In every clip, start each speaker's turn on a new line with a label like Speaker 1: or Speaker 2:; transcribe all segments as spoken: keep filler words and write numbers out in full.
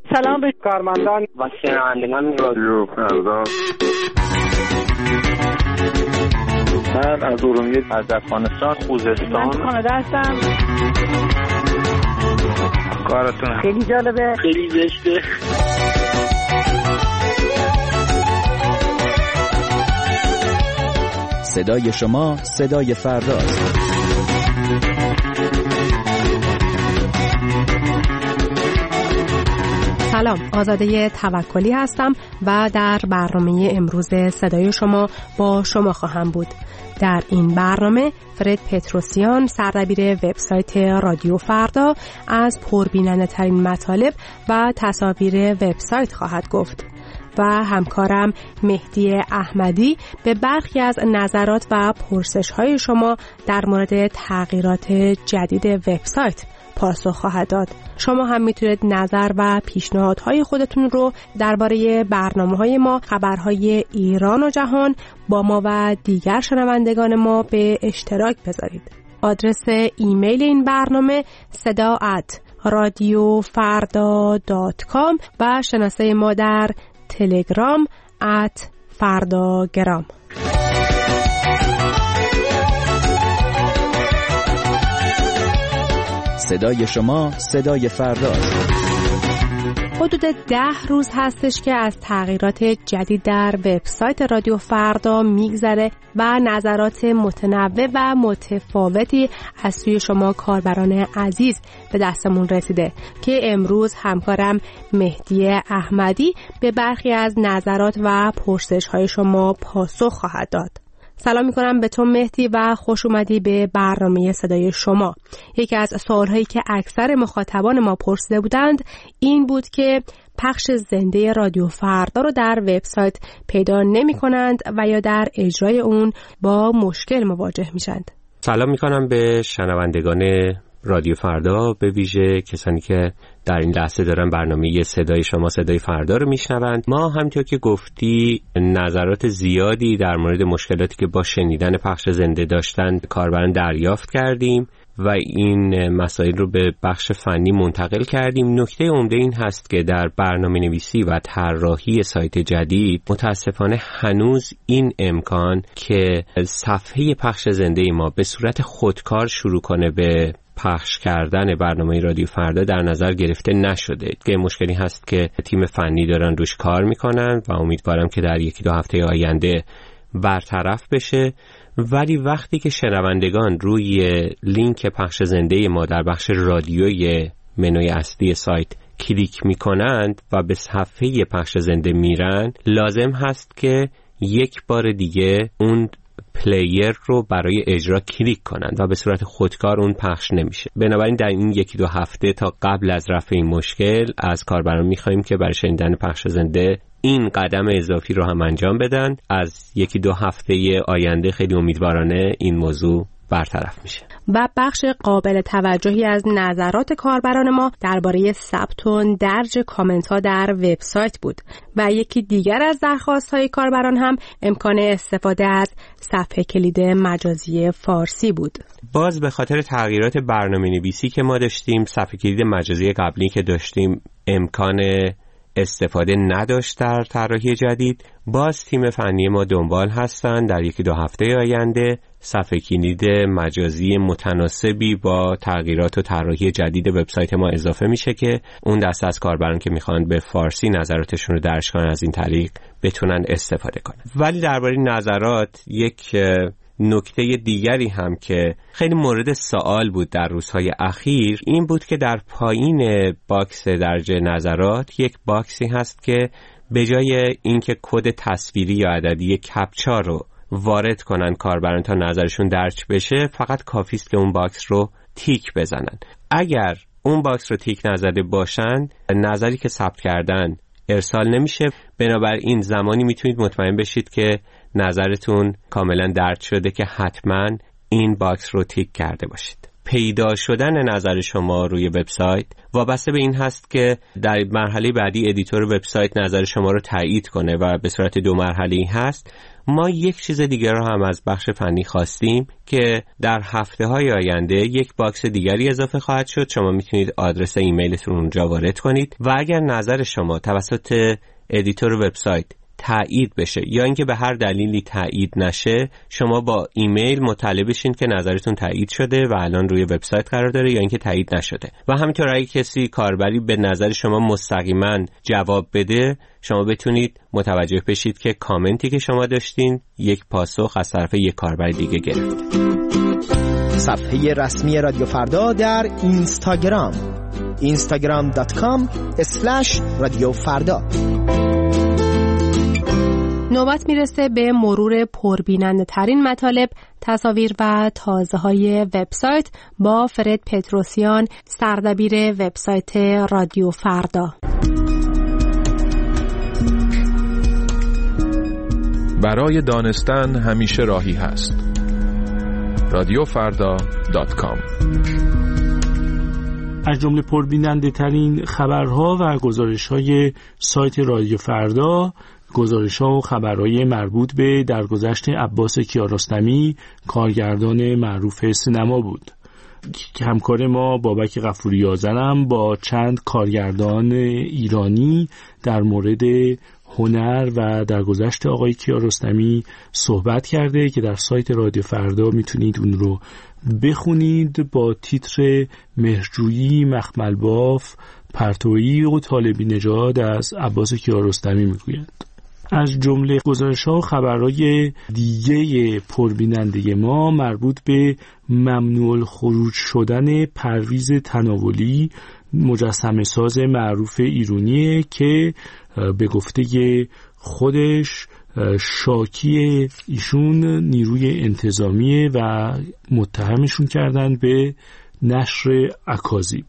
Speaker 1: سلام به کارمندان
Speaker 2: و شنوندگان رادیو فردا.
Speaker 3: من از ارومیه، از افغانستان، خوزستان.
Speaker 1: من کانادا هستم.
Speaker 3: کارتون
Speaker 1: خیلی جالبه،
Speaker 2: خیلی زشته.
Speaker 4: صدای شما صدای فرداست.
Speaker 5: سلام، آزاده توکلی هستم و در برنامه امروز صدای شما با شما خواهم بود. در این برنامه فرد پتروسیان، سردبیر وبسایت رادیو فردا، از پربیننده ترین مطالب و تصاویر وبسایت خواهد گفت و همکارم مهدی احمدی به برخی از نظرات و پرسش‌های شما در مورد تغییرات جدید وبسایت پاسخ خواهد داد. شما هم میتونید نظر و پیشنهادهای خودتون رو درباره برنامه‌های ما، خبرهای ایران و جهان با ما و دیگر شنوندگان ما به اشتراک بذارید. آدرس ایمیل این برنامه صدا ات رادیو فردا دات کام و شناسه ما در تلگرام ات فرداگرام.
Speaker 4: صدای شما صدای فرداست.
Speaker 5: حدود ده روز هستش که از تغییرات جدید در وبسایت رادیو فردا میگذره و نظرات متنوع و متفاوتی از سوی شما کاربران عزیز به دستمون رسیده که امروز همکارم مهدی احمدی به برخی از نظرات و پرسش‌های شما پاسخ خواهد داد. سلام میکنم به تو مهدی و خوش اومدی به برنامه صدای شما. یکی از سوالهایی که اکثر مخاطبان ما پرسیده بودند این بود که پخش زنده رادیو فردا رو در وبسایت پیدا نمی کنند و یا در اجرای اون با مشکل مواجه میشند.
Speaker 6: سلام میکنم به شنوندگان رادیو فردا، به ویژه کسانی که در این لحظه دارن برنامه صدای شما صدای فردا رو میشنوند. ما همونطور که گفتی نظرات زیادی در مورد مشکلاتی که با شنیدن پخش زنده داشتن کاربران دریافت کردیم و این مسائل رو به بخش فنی منتقل کردیم. نکته عمده این هست که در برنامه نویسی و طراحی سایت جدید متاسفانه هنوز این امکان که صفحه پخش زنده ما به صورت خودکار شروع کنه به پخش کردن برنامه رادیو فردا در نظر گرفته نشده، که مشکلی هست که تیم فنی دارن روش کار میکنن و امیدوارم که در یکی دو هفته آینده برطرف بشه. ولی وقتی که شنوندگان روی لینک پخش زنده ما در بخش رادیوی منوی اصلی سایت کلیک میکنند و به صفحه پخش زنده میرن، لازم هست که یک بار دیگه اون پلیر رو برای اجرا کلیک کنند و به صورت خودکار اون پخش نمیشه. بنابراین در این یکی دو هفته تا قبل از رفع این مشکل از کاربران میخوایم که برای شنیدن پخش زنده این قدم اضافی رو هم انجام بدن. از یکی دو هفته آینده خیلی امیدوارانه این موضوع برطرف میشه.
Speaker 5: و بخش قابل توجهی از نظرات کاربران ما درباره ثبت و درج کامنت ها در وبسایت بود و یکی دیگر از درخواست های کاربران هم امکان استفاده از صفحه کلید مجازی فارسی بود.
Speaker 6: باز به خاطر تغییرات برنامه نویسی که ما داشتیم، صفحه کلید مجازی قبلی که داشتیم امکان استفاده نداشت در طراحی جدید. باز تیم فنی ما دنبال هستن در یکی دو هفته آینده صفحه کلید مجازی متناسبی با تغییرات و طراحی جدید وبسایت ما اضافه میشه که اون دسته از کاربران که میخوان به فارسی نظراتشون رو درج کنن از این طریق بتونن استفاده کنن. ولی درباره نظرات یک نکته دیگری هم که خیلی مورد سوال بود در روزهای اخیر این بود که در پایین باکس درج نظرات یک باکسی هست که به جای اینکه کد تصویری یا عددی کپچا رو وارد کنن کاربران تا نظرشون درج بشه، فقط کافی است که اون باکس رو تیک بزنن. اگر اون باکس رو تیک نزده باشن نظری که ثبت کردن ارسال نمیشه. بنابراین زمانی میتونید مطمئن بشید که نظرتون کاملا درج شده که حتما این باکس رو تیک کرده باشید. پیدا شدن نظر شما روی وبسایت وابسته به این هست که در مرحله بعدی ادیتور وبسایت نظر شما رو تایید کنه و به صورت دو مرحله‌ای هست. ما یک چیز دیگر رو هم از بخش فنی خواستیم که در هفته‌های آینده یک باکس دیگری اضافه خواهد شد. شما میتونید آدرس ایمیلتون اونجا وارد کنید و اگر نظر شما توسط ادیتور وبسایت تایید بشه یا اینکه به هر دلیلی تایید نشه، شما با ایمیل مطلع بشین که نظرتون تایید شده و الان روی وبسایت قرار داره یا اینکه تایید نشده. و همینطور اگه کسی کاربری به نظر شما مستقیما جواب بده، شما بتونید متوجه بشید که کامنتی که شما داشتین یک پاسخ از طرف یک کاربر دیگه گرفته.
Speaker 7: صفحه رسمی رادیو فردا در اینستاگرام اینستاگرام دات کام اسلش رادیو فردا.
Speaker 5: نوبت میرسه به مرور پربیننده ترین مطالب، تصاویر و تازه های وبسایت با فرد پتروسیان، سردبیر وبسایت رادیو فردا.
Speaker 8: برای دانستن همیشه راهی هست. رادیو فردا دات کام.
Speaker 9: از جمله پربیننده ترین خبرها و گزارش های سایت رادیو فردا، گزارش‌ها و خبرهای مربوط به درگذشت عباس کیارستمی، کارگردان معروف سینما بود. همکار ما بابک غفوری آذرم با چند کارگردان ایرانی در مورد هنر و درگذشت آقای کیارستمی صحبت کرده که در سایت رادیو فردا میتونید اون رو بخونید با تیتر مهرجویی، مخملباف، پرتویی و طالبی نژاد از عباس کیارستمی میگویند. از جمله گزارش‌ها و خبرهای دیگه پربیننده ما مربوط به ممنوع الخروج شدن پرویز تناولی، مجسمه ساز معروف ایرانیه که به گفته خودش شاکی ایشون نیروی انتظامیه و متهمشون کردن به نشر اکاذیب.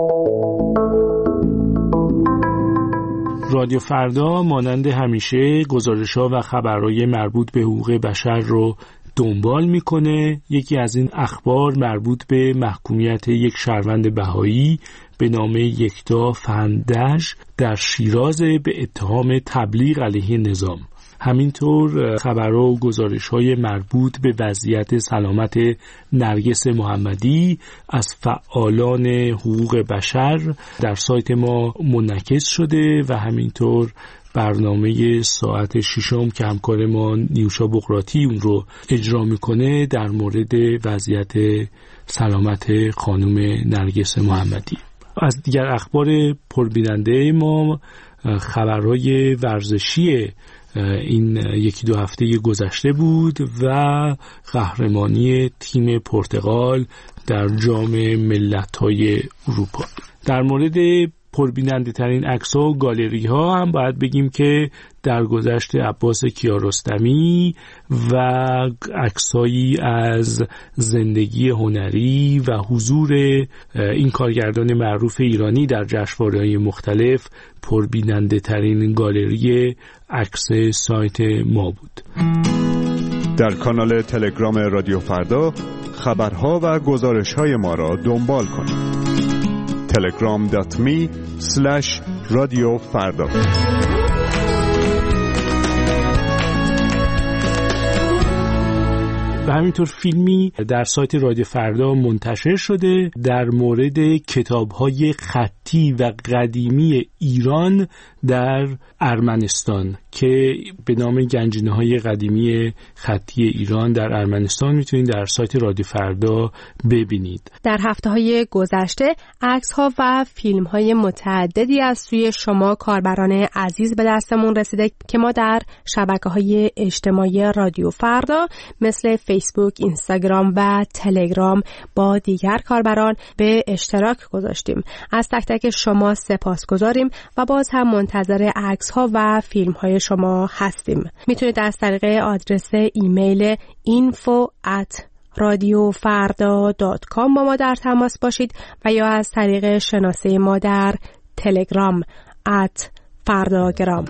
Speaker 9: رادیو فردا مانند همیشه گزارش‌ها و خبرهای مربوط به حقوق بشر رو دنبال میکنه. یکی از این اخبار مربوط به محکومیت یک شهروند بهایی به نام یکتا فندج در شیراز به اتهام تبلیغ علیه نظام. همینطور خبرها و گزارش‌های مربوط به وضعیت سلامت نرگس محمدی از فعالان حقوق بشر در سایت ما منعکس شده و همینطور برنامه ساعت ششم که همکار ما نیوشا بقراتی اون رو اجرا میکنه در مورد وضعیت سلامت خانم نرگس محمدی. از دیگر اخبار پربیننده ما خبرهای ورزشی این یکی دو هفته گذشته بود و قهرمانی تیم پرتغال در جام ملت‌های اروپا. در مورد پربیننده ترین عکس‌ها و گالری ها هم باید بگیم که در گذشت عباس کیارستمی و عکسایی از زندگی هنری و حضور این کارگردان معروف ایرانی در جشنواره‌های مختلف پربیننده ترین گالری عکس سایت ما بود.
Speaker 10: در کانال تلگرام رادیو فردا خبرها و گزارش‌های ما را دنبال کنید. تلگرام دات می اسلش رادیو فردا.
Speaker 9: و همینطور فیلمی در سایت رادیو فردا منتشر شده در مورد کتاب‌های خطی و قدیمی ایران در ارمنستان که به نام گنجینه‌های قدیمی خطی ایران در ارمنستان میتونید در سایت رادیو فردا ببینید.
Speaker 5: در هفته‌های گذشته عکس‌ها و فیلم‌های متعددی از سوی شما کاربران عزیز به دستمون رسیده که ما در شبکه‌های اجتماعی رادیو فردا مثل فیسبوک، اینستاگرام و تلگرام با دیگر کاربران به اشتراک گذاشتیم. از تک تک شما سپاسگزاریم و باز هم منتظر عکس‌ها و فیلم‌های شما هستیم. میتونید از طریق آدرس ایمیل info at radiofarda dot com با ما در تماس باشید و یا از طریق شناسه ما در تلگرام at fardagram.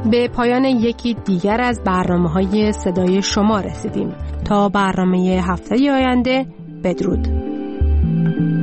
Speaker 5: به پایان یکی دیگر از برنامه‌های صدای شما رسیدیم. تا برنامه هفته آینده، بدرود.